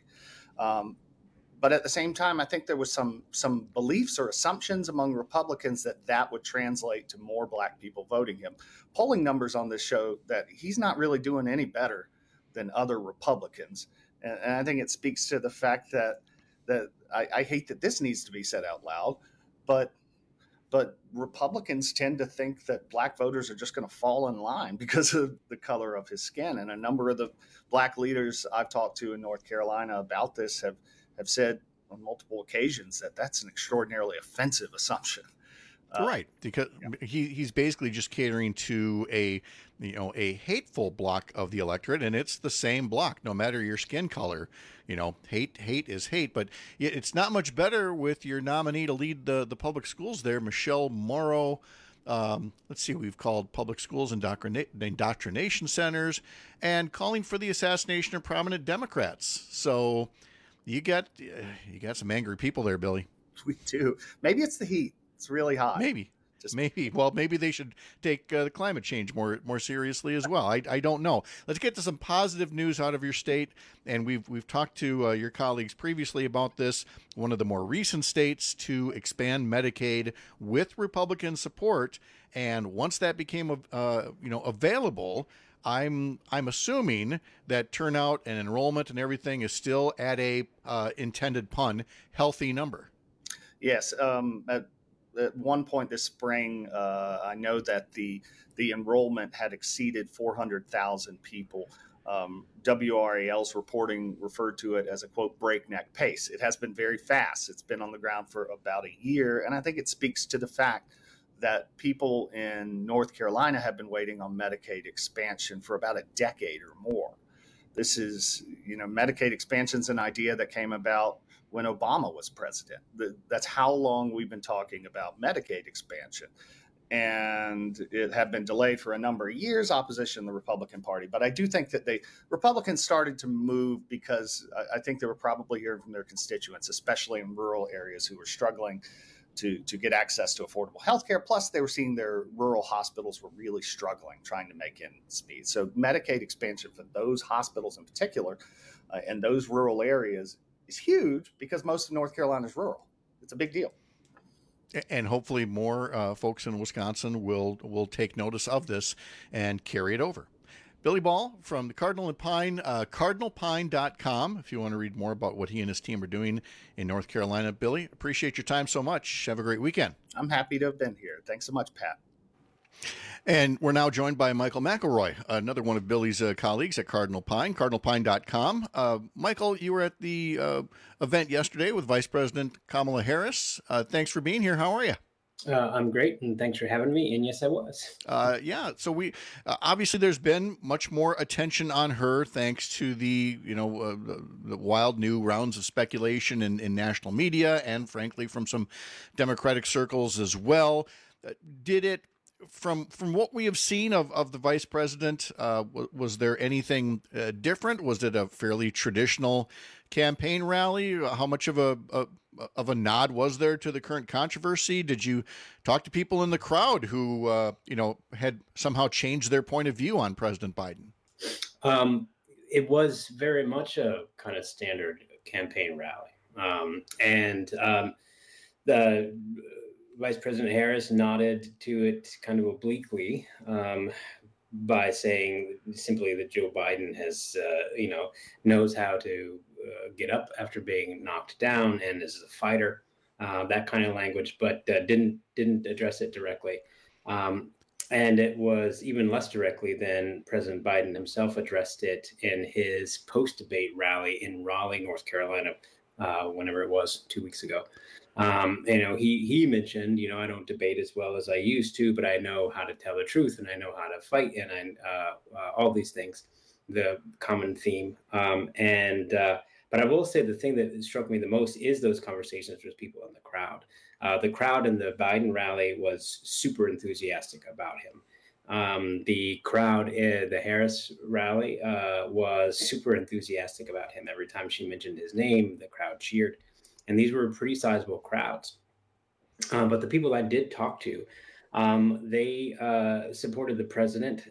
But at the same time, I think there was some beliefs or assumptions among Republicans that would translate to more black people voting him. Polling numbers on this show that he's not really doing any better than other Republicans. And I think it speaks to the fact that I hate that this needs to be said out loud, but Republicans tend to think that black voters are just going to fall in line because of the color of his skin. And a number of the black leaders I've talked to in North Carolina about this have said on multiple occasions that that's an extraordinarily offensive assumption. Right, because he's basically just catering to a hateful block of the electorate, and it's the same block, no matter your skin color. Hate is hate, but it's not much better with your nominee to lead the public schools there, Michelle Morrow. Let's see, we've called public schools indoctrination centers, and calling for the assassination of prominent Democrats. So you got some angry people there, Billy. We do. Maybe it's the heat. It's really hot. Maybe. Well, maybe they should take the climate change more seriously as well. I don't know. Let's get to some positive news out of your state. And we've talked to your colleagues previously about this. One of the more recent states to expand Medicaid with Republican support. And once that became available, I'm assuming that turnout and enrollment and everything is still at a intended pun healthy number. Yes. At one point this spring, I know that the enrollment had exceeded 400,000 people. WRAL's reporting referred to it as a, quote, breakneck pace. It has been very fast. It's been on the ground for about a year. And I think it speaks to the fact that people in North Carolina have been waiting on Medicaid expansion for about a decade or more. This is, Medicaid expansion is an idea that came about when Obama was president. That's how long we've been talking about Medicaid expansion. And it had been delayed for a number of years, opposition in the Republican Party. But I do think that Republicans started to move because I think they were probably hearing from their constituents, especially in rural areas who were struggling to get access to affordable health care. Plus, they were seeing their rural hospitals were really struggling, trying to make ends meet. So Medicaid expansion for those hospitals in particular and those rural areas is huge because most of North Carolina is rural. It's a big deal. And hopefully more folks in Wisconsin will take notice of this and carry it over. Billy Ball from the Cardinal and Pine, cardinalpine.com, if you want to read more about what he and his team are doing in North Carolina. Billy, appreciate your time so much. Have a great weekend. I'm happy to have been here. Thanks so much, Pat. And we're now joined by Michael McElroy, another one of Billy's colleagues at Cardinal Pine, cardinalpine.com. Michael, you were at the event yesterday with Vice President Kamala Harris. Thanks for being here. How are you? I'm great, and thanks for having me. And yes, I was. Yeah. So we obviously there's been much more attention on her thanks to the wild new rounds of speculation in national media and frankly from some Democratic circles as well. Did it? From what we have seen of the vice president, was there anything different? Was it a fairly traditional campaign rally? How much of a nod was there to the current controversy? Did you talk to people in the crowd who, had somehow changed their point of view on President Biden? It was very much a kind of standard campaign rally. The Vice President Harris nodded to it kind of obliquely by saying simply that Joe Biden has, knows how to get up after being knocked down and is a fighter, that kind of language, but didn't address it directly. And it was even less directly than President Biden himself addressed it in his post-debate rally in Raleigh, North Carolina, whenever it was 2 weeks ago. He mentioned, I don't debate as well as I used to, but I know how to tell the truth and I know how to fight and all these things, the common theme. But I will say the thing that struck me the most is those conversations with people in the crowd. The crowd in the Biden rally was super enthusiastic about him. The crowd at the Harris rally was super enthusiastic about him. Every time she mentioned his name, the crowd cheered. And these were pretty sizable crowds. But the people I did talk to, they supported the president.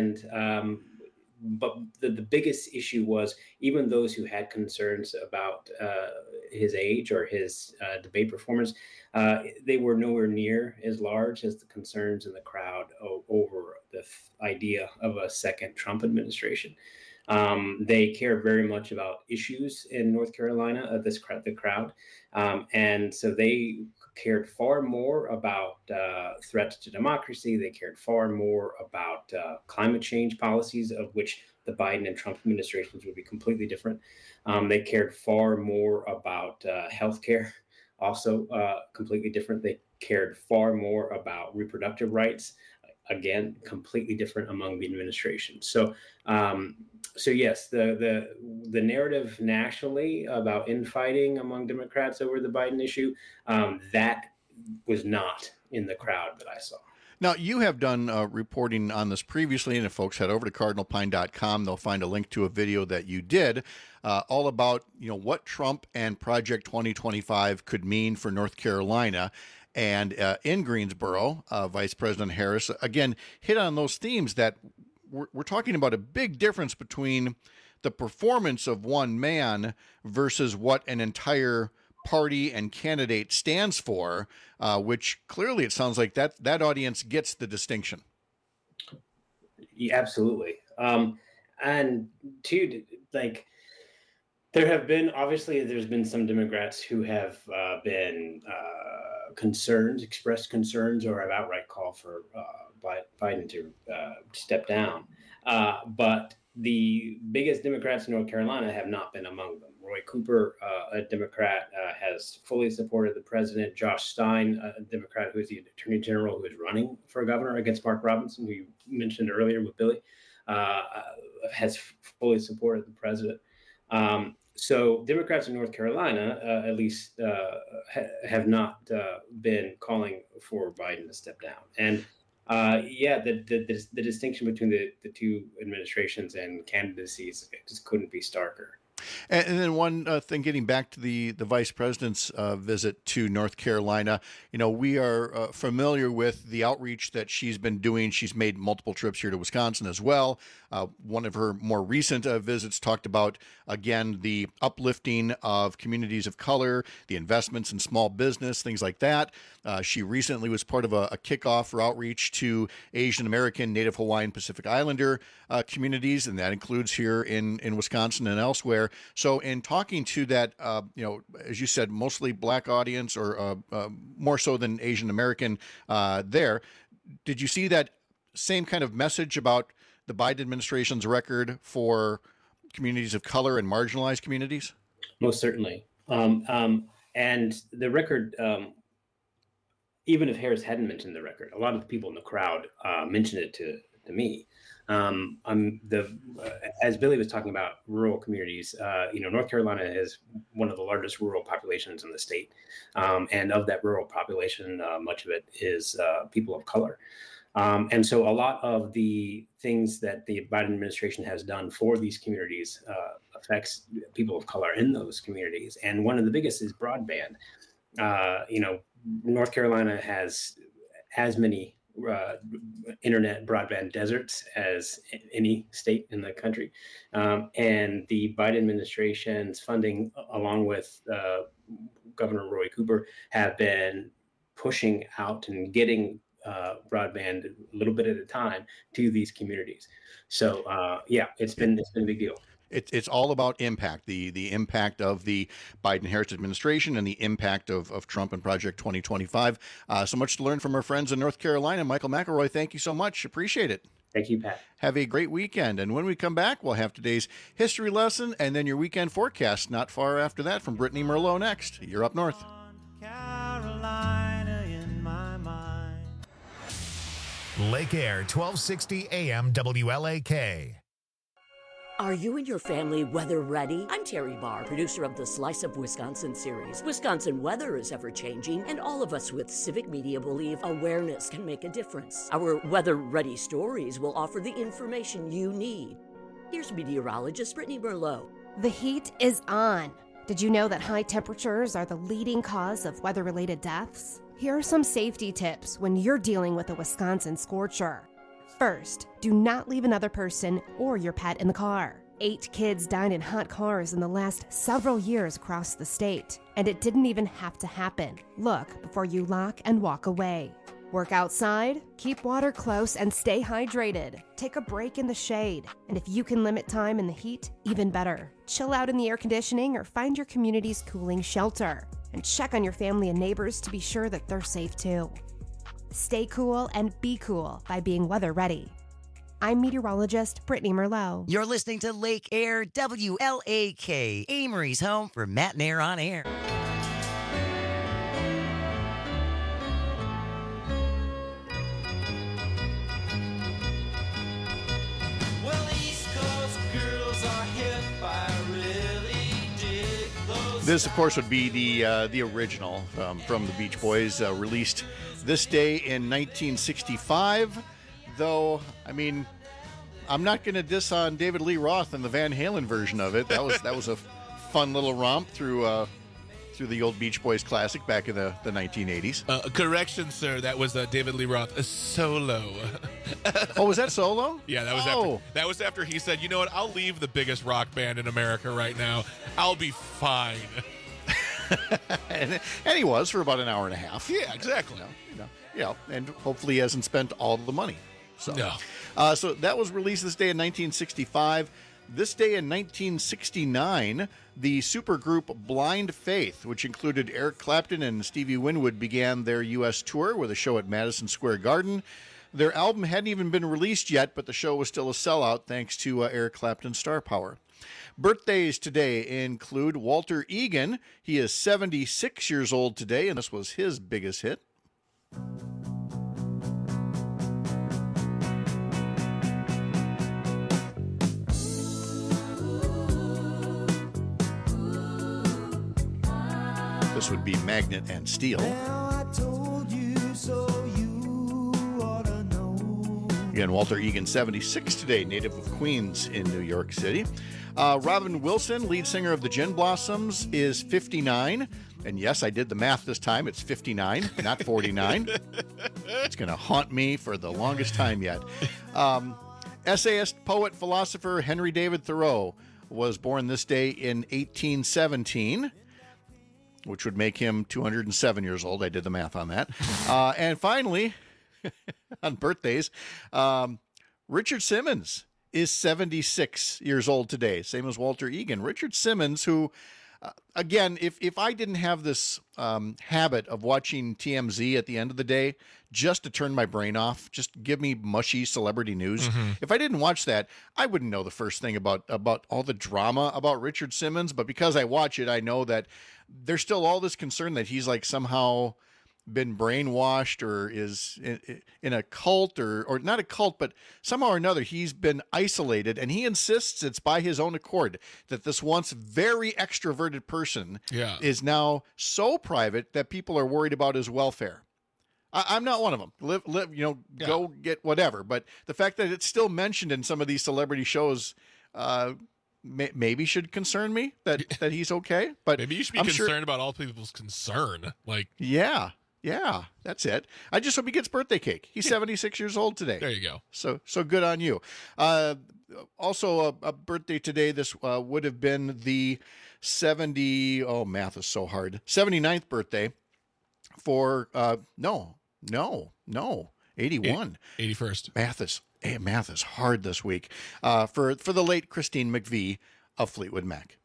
But the biggest issue was even those who had concerns about his age or his debate performance, they were nowhere near as large as the concerns in the crowd over the idea of a second Trump administration. They care very much about issues in North Carolina, the crowd. And so they cared far more about threats to democracy. They cared far more about climate change policies, of which the Biden and Trump administrations would be completely different. They cared far more about healthcare, also completely different. They cared far more about reproductive rights, again, completely different among the administration. So yes, the narrative nationally about infighting among Democrats over the Biden issue, that was not in the crowd that I saw. Now, you have done reporting on this previously, and if folks head over to cardinalpine.com, they'll find a link to a video that you did all about, what Trump and Project 2025 could mean for North Carolina. And in Greensboro, Vice President Harris, again, hit on those themes that we're talking about a big difference between the performance of one man versus what an entire party and candidate stands for, which clearly it sounds like that audience gets the distinction. Yeah, absolutely. And two, there's been some Democrats who have been expressed concerns, or have outright called for Biden to step down. But the biggest Democrats in North Carolina have not been among them. Roy Cooper, a Democrat, has fully supported the president. Josh Stein, a Democrat who is the attorney general who is running for governor against Mark Robinson, who you mentioned earlier with Billy, has fully supported the president. So Democrats in North Carolina, at least, have not been calling for Biden to step down. And the distinction between the two administrations and candidacies just couldn't be starker. And then one thing, getting back to the vice president's visit to North Carolina, we are familiar with the outreach that she's been doing. She's made multiple trips here to Wisconsin as well. One of her more recent visits talked about, again, the uplifting of communities of color, the investments in small business, things like that. She recently was part of a kickoff for outreach to Asian American, Native Hawaiian, Pacific Islander communities, and that includes here in Wisconsin and elsewhere. So in talking to that, as you said, mostly Black audience, or more so than Asian American there, did you see that same kind of message about the Biden administration's record for communities of color and marginalized communities? Most certainly. And the record, even if Harris hadn't mentioned the record, a lot of the people in the crowd mentioned it to me. As Billy was talking about rural communities, North Carolina is one of the largest rural populations in the state. And of that rural population, much of it is people of color. And so a lot of the things that the Biden administration has done for these communities affects people of color in those communities. And one of the biggest is broadband. North Carolina has as many internet broadband deserts as any state in the country. And the Biden administration's funding, along with Governor Roy Cooper, have been pushing out and getting broadband a little bit at a time to these communities. So it's been a big deal. It's all about impact, the impact of the Biden-Harris administration and the impact of Trump and Project 2025. So much to learn from our friends in North Carolina. Michael McElroy, thank you so much. Appreciate it. Thank you, Pat. Have a great weekend. And when we come back, we'll have today's history lesson and then your weekend forecast not far after that from Brittany Merlot next. You're Up North. Carolina in my mind. Lake Air, 1260 AM WLAK. Are you and your family weather ready? I'm Terry Barr, producer of the Slice of Wisconsin series. Wisconsin weather is ever changing, and all of us with Civic Media believe awareness can make a difference. Our weather ready stories will offer the information you need. Here's meteorologist Brittany Merlot. The heat is on. Did you know that high temperatures are the leading cause of weather-related deaths? Here are some safety tips when you're dealing with a Wisconsin scorcher. First, do not leave another person or your pet in the car. 8 kids died in hot cars in the last several years across the state, and it didn't even have to happen. Look before you lock and walk away. Work outside, keep water close, and stay hydrated. Take a break in the shade, and if you can limit time in the heat, even better. Chill out in the air conditioning or find your community's cooling shelter, and check on your family and neighbors to be sure that they're safe too. Stay cool and be cool by being weather ready. I'm meteorologist Brittany Merlot. You're listening to Lake Air WLAK, Amory's home for Matt and Air on Air. Well, East Coast girls are hip. I really dig those. This, of course, would be the original from the Beach Boys, released this day in 1965. Though, I mean, I'm not going to diss on David Lee Roth and the Van Halen version of it. That was a fun little romp through the old Beach Boys classic back in the 1980s. Correction, sir. That was David Lee Roth, a solo. Oh, was that solo? Yeah, that was that was after he said, you know what, I'll leave the biggest rock band in America right now. I'll be fine. and he was for about an hour and a half. Yeah, exactly. And hopefully he hasn't spent all the money. So, no. So that was released this day in 1965. This day in 1969, the supergroup Blind Faith, which included Eric Clapton and Stevie Winwood, began their U.S. tour with a show at Madison Square Garden. Their album hadn't even been released yet, but the show was still a sellout thanks to Eric Clapton's star power. Birthdays today include Walter Egan. He is 76 years old today, and this was his biggest hit. This would be Magnet and Steel. Again, Walter Egan, 76 today, native of Queens in New York City. Robin Wilson, lead singer of the Gin Blossoms, is 59. And yes, I did the math this time. It's 59, not 49. It's going to haunt me for the longest time yet. Essayist, poet, philosopher Henry David Thoreau was born this day in 1817. Which would make him 207 years old. I did the math on that. And finally, on birthdays, Richard Simmons is 76 years old today, same as Walter Egan. Richard Simmons, who, again, if I didn't have this habit of watching TMZ at the end of the day just to turn my brain off, just give me mushy celebrity news. Mm-hmm. If I didn't watch that, I wouldn't know the first thing about all the drama about Richard Simmons. But because I watch it, I know that there's still all this concern that he's like somehow been brainwashed or is in a cult or not a cult, but somehow or another he's been isolated, and he insists it's by his own accord that this once very extroverted person is now so private that people are worried about his welfare. I'm not one of them. Live, go get whatever. But the fact that it's still mentioned in some of these celebrity shows, maybe should concern me that he's okay. But maybe you should be concerned about all people's concern. Like, yeah, that's it. I just hope he gets birthday cake. He's 76 years old today. There you go. So good on you. Also, a birthday today. This would have been the 79th birthday for 81. 81st. Math is hard this week. For the late Christine McVie of Fleetwood Mac.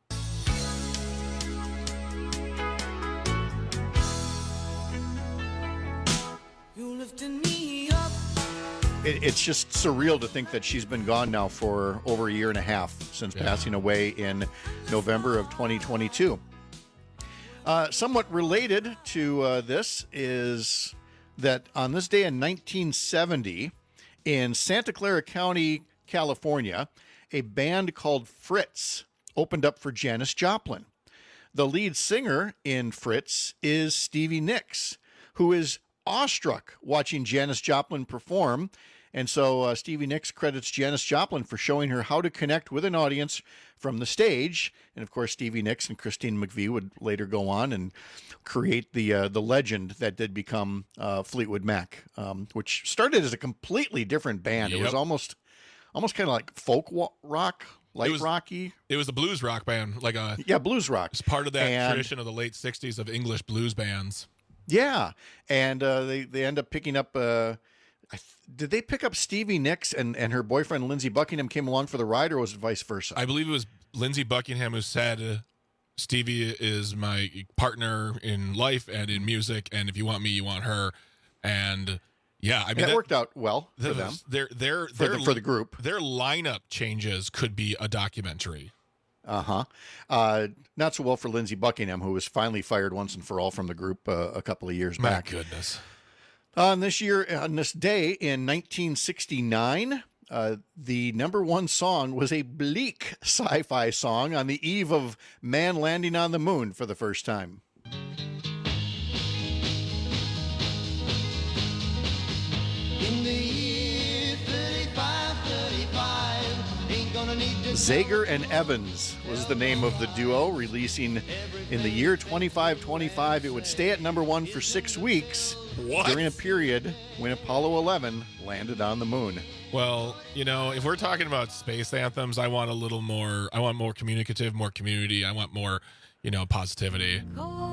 It's just surreal to think that she's been gone now for over a year and a half since passing away in November of 2022. Somewhat related to this is that on this day in 1970, in Santa Clara County, California, a band called Fritz opened up for Janis Joplin. The lead singer in Fritz is Stevie Nicks, who is awestruck watching Janis Joplin perform. And so Stevie Nicks credits Janis Joplin for showing her how to connect with an audience from the stage. And of course, Stevie Nicks and Christine McVie would later go on and create the legend that did become Fleetwood Mac, which started as a completely different band. It was almost kind of like folk rock, rocky. It was a blues rock band, blues rock. It's part of that tradition of the late '60s of English blues bands. Yeah, and they end up picking up. Did they pick up Stevie Nicks and her boyfriend Lindsey Buckingham came along for the ride, or was it vice versa? I believe it was Lindsey Buckingham who said, Stevie is my partner in life and in music, and if you want me, you want her. And yeah, I mean, that worked out well for them. For the group. Their lineup changes could be a documentary. Not so well for Lindsey Buckingham, who was finally fired once and for all from the group a couple of years back. My goodness. On this day in 1969, the number one song was a bleak sci-fi song on the eve of man landing on the moon for the first time. In the year 35, ain't gonna need to Zager and Evans was the name of the duo, releasing in the year 2525. It would stay at number one for 6 weeks. During a period when Apollo 11 landed on the moon. Well, if we're talking about space anthems, I want more communicative, more community. I want more, positivity.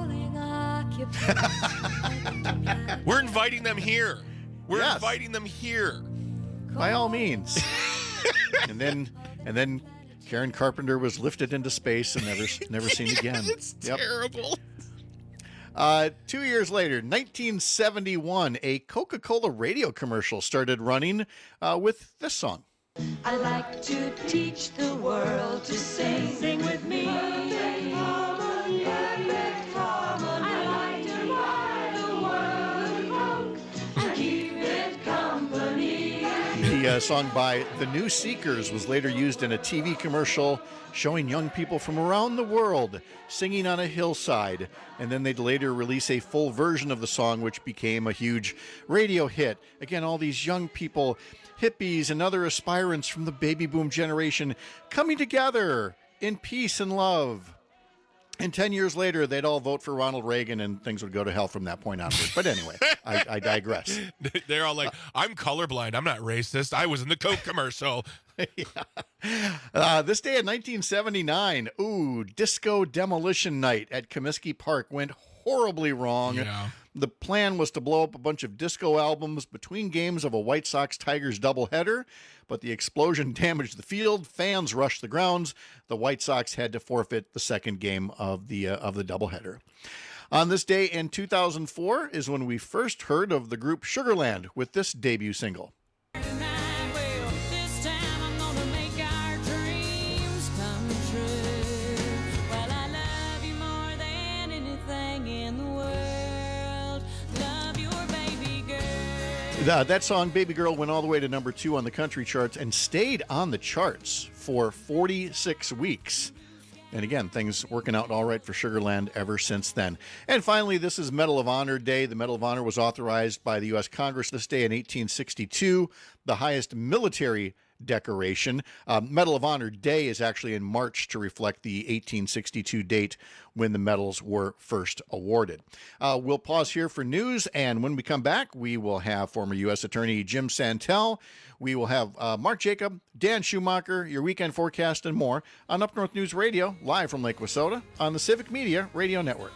We're inviting them here. Inviting them here. By all means. and then Karen Carpenter was lifted into space and never seen again. It's terrible. 2 years later, 1971, a Coca-Cola radio commercial started running with this song. I like to teach the world to sing. Sing with me. Perfect harmony. I like to ride the world and keep it company. The song by The New Seekers was later used in a TV commercial showing young people from around the world singing on a hillside. And then they'd later release a full version of the song, which became a huge radio hit. Again, all these young people, hippies and other aspirants from the baby boom generation coming together in peace and love. And 10 years later, they'd all vote for Ronald Reagan and things would go to hell from that point onward. But anyway, I digress. They're all like, I'm colorblind. I'm not racist. I was in the Coke commercial. This day in 1979, Disco Demolition Night at Comiskey Park went horribly wrong. Yeah. The plan was to blow up a bunch of disco albums between games of a White Sox-Tigers doubleheader, but the explosion damaged the field. Fans rushed the grounds. The White Sox had to forfeit the second game of the doubleheader. On this day in 2004 is when we first heard of the group Sugarland with this debut single. That song, Baby Girl, went all the way to number 2 on the country charts and stayed on the charts for 46 weeks. And again, things working out all right for Sugarland ever since then. And finally, this is Medal of Honor Day. The Medal of Honor was authorized by the U.S. Congress this day in 1862, the highest military decoration. Medal of Honor Day is actually in March to reflect the 1862 date when the medals were first awarded. We'll pause here for news, and when we come back, we will have former U.S. Attorney Jim Santel. We will have Mark Jacob, Dan Schumacher, your weekend forecast, and more on Up North News Radio, live from Lake Wissota on the Civic Media Radio Network.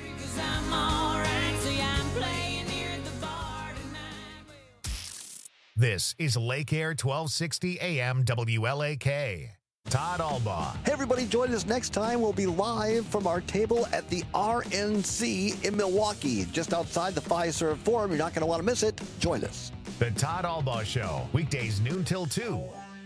This is Lake Air 1260 AM WLAK. Todd Albaugh. Hey, everybody, join us next time. We'll be live from our table at the RNC in Milwaukee, just outside the Fiserv Forum. You're not going to want to miss it. Join us. The Todd Albaugh Show, weekdays noon till 2.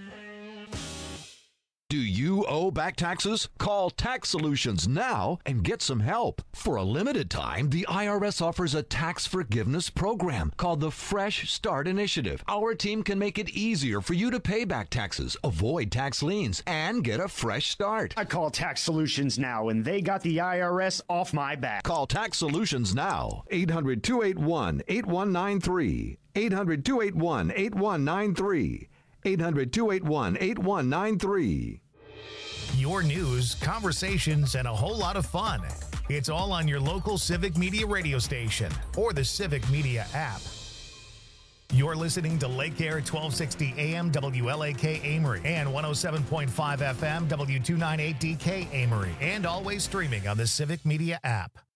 Do you owe back taxes? Call Tax Solutions now and get some help. For a limited time, the IRS offers a tax forgiveness program called the Fresh Start Initiative. Our team can make it easier for you to pay back taxes, avoid tax liens, and get a fresh start. I call Tax Solutions now, and they got the IRS off my back. Call Tax Solutions now. 800-281-8193. 800-281-8193. 800-281-8193. Your news, conversations, and a whole lot of fun. It's all on your local Civic Media radio station or the Civic Media app. You're listening to Lake Air 1260 AM WLAK Amory and 107.5 FM W298DK Amory, and always streaming on the Civic Media app.